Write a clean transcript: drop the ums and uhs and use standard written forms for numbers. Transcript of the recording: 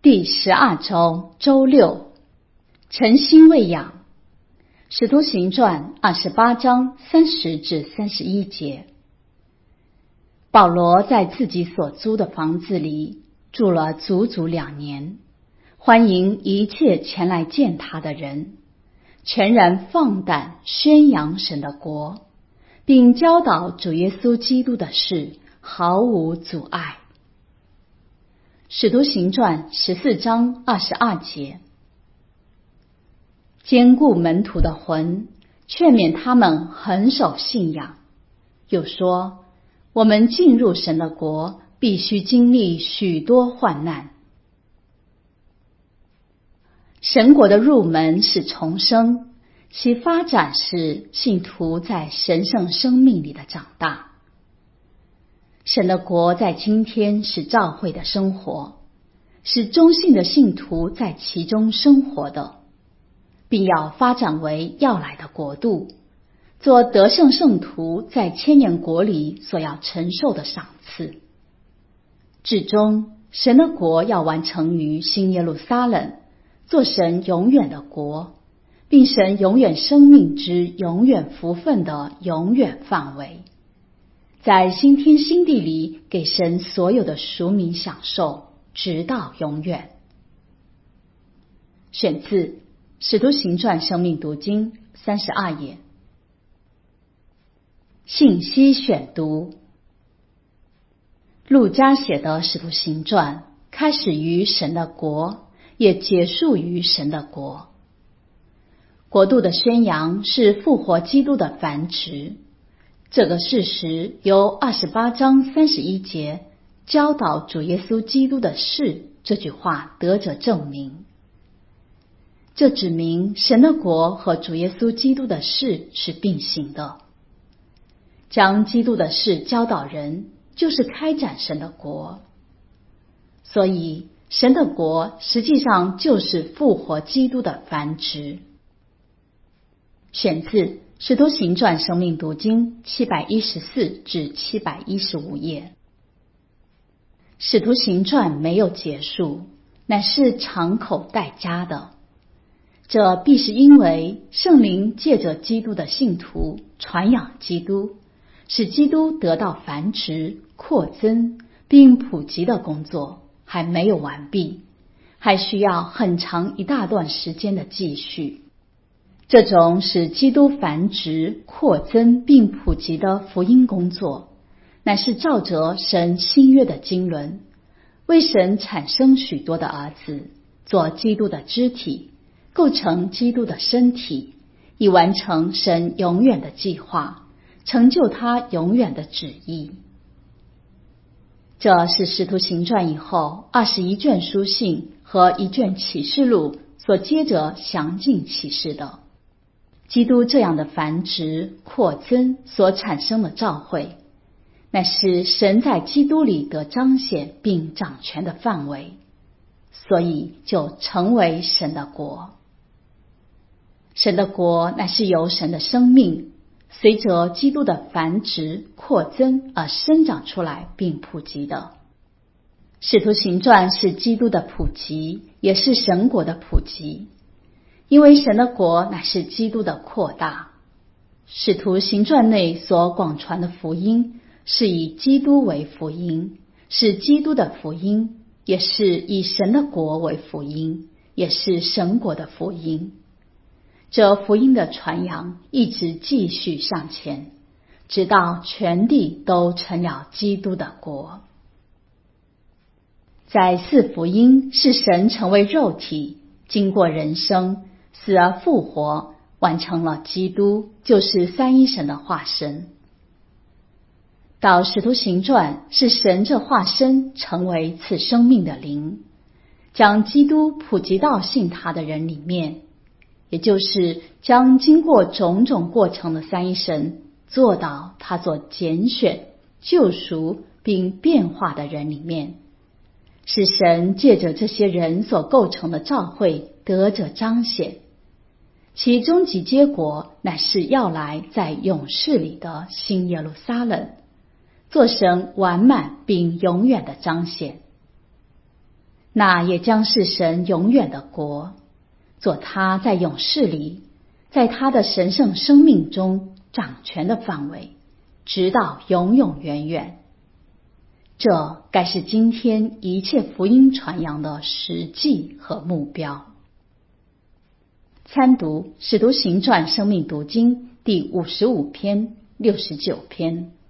第12周周六，诚心喂养。使徒行传28章30至31节。保罗在自己所租的房子里住了足足2年，欢迎一切前来见他的人，全然放胆宣扬神的国，并教导主耶稣基督的事，毫无阻碍。使徒行传14章22节。坚固门徒的魂，劝勉他们恒守信仰。又说，我们进入神的国，必须经历许多患难。神国的入门是重生，其发展是信徒在神圣生命里的长大。神的国在今天是教会的生活，是忠信的信徒在其中生活的，并要发展为要来的国度，做得胜圣徒在千年国里所要承受的赏赐。至终，神的国要完成于新耶路撒冷，做神永远的国，并神永远生命之永远福分的永远范围，在新天新地里给神所有的属民享受，直到永远。选自使徒行传生命读经32页。信息选读。路加写的使徒行传开始于神的国，也结束于神的国。国度的宣扬是复活基督的繁殖，这个事实由28章31节教导主耶稣基督的事这句话得着证明。这指明神的国和主耶稣基督的事是并行的。将基督的事教导人，就是开展神的国。所以神的国实际上就是复活基督的繁殖。选自使徒行传生命读经714至715页。使徒行传没有结束，乃是长口待加的。这必是因为圣灵借着基督的信徒传扬基督，使基督得到繁殖、扩增并普及的工作还没有完毕，还需要很长一大段时间的继续。这种使基督繁殖、扩增并普及的福音工作，乃是照着神新约的经纶，为神产生许多的儿子，做基督的肢体，构成基督的身体，以完成神永远的计划，成就他永远的旨意。这是使徒行传以后21卷书信和1卷启示录所接着详尽启示的。基督这样的繁殖、扩增所产生的召会，乃是神在基督里得彰显并掌权的范围，所以就成为神的国。神的国乃是由神的生命随着基督的繁殖、扩增而生长出来并普及的。使徒行传是基督的普及，也是神国的普及，因为神的国乃是基督的扩大。使徒行传内所广传的福音是以基督为福音，是基督的福音，也是以神的国为福音，也是神国的福音。这福音的传扬一直继续向前，直到全地都成了基督的国。在四福音是神成为肉体，经过人生，死而复活，完成了基督，就是三一神的化身。到使徒行传是神这化身成为赐生命的灵，将基督普及到信他的人里面，也就是将经过种种过程的三一神做到他所拣选、救赎并变化的人里面，使神借着这些人所构成的召会得着彰显，其终极结果乃是要来在永世里的新耶路撒冷，做神完满并永远的彰显。 那也将是神永远的国，做他在永世里，在他的神圣生命中掌权的范围，直到永永远远。这该是今天一切福音传扬的实际和目标。参读《使徒行传》生命读经第55篇、69篇。